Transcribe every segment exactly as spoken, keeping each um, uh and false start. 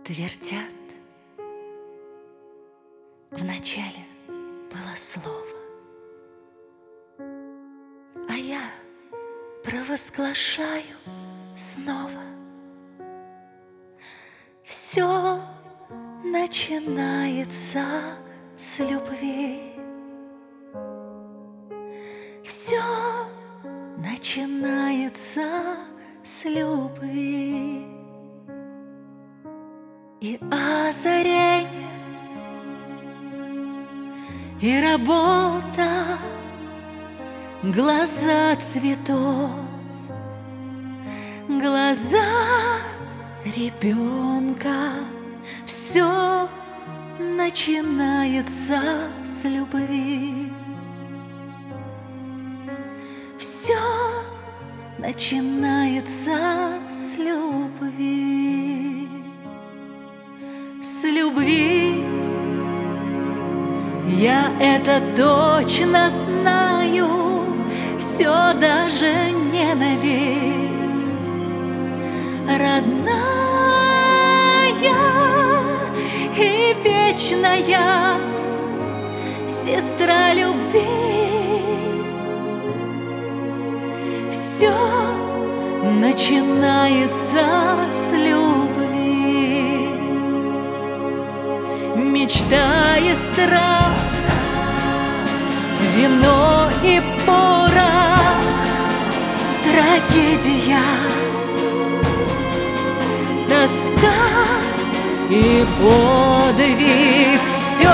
Твердят, вначале было слово, а я провозглашаю снова. Все начинается с любви. Все начинается с любви. И озарение, и работа, глаза цветов, глаза ребенка. Все начинается с любви. Все начинается с любви. С любви я это точно знаю. Все, даже ненависть родная и вечная сестра любви. Все начинается с любви. Мечта и страх, вино и порох, трагедия, тоска и подвиг. Все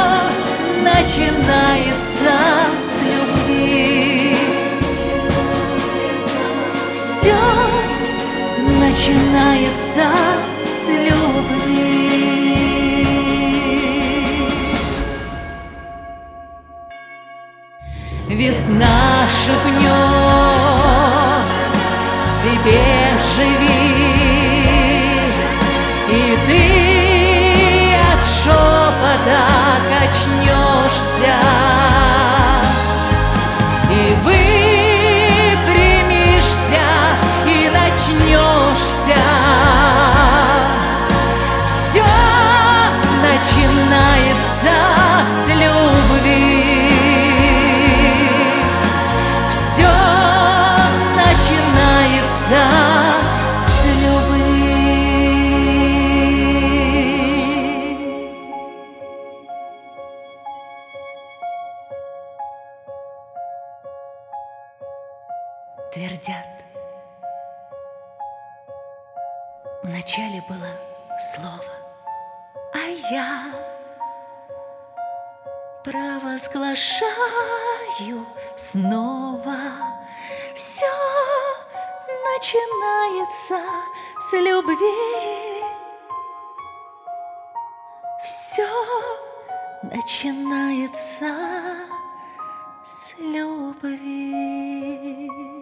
начинается с любви. Все начинается с любви. Весна шепнет тебе: живи, и ты от шепота качнешься и выпрямишься и начнешься. Все начинается с любви. С любви. Твердят, вначале было слово, а я провозглашаю снова. Все начинается с любви. Все начинается с любви.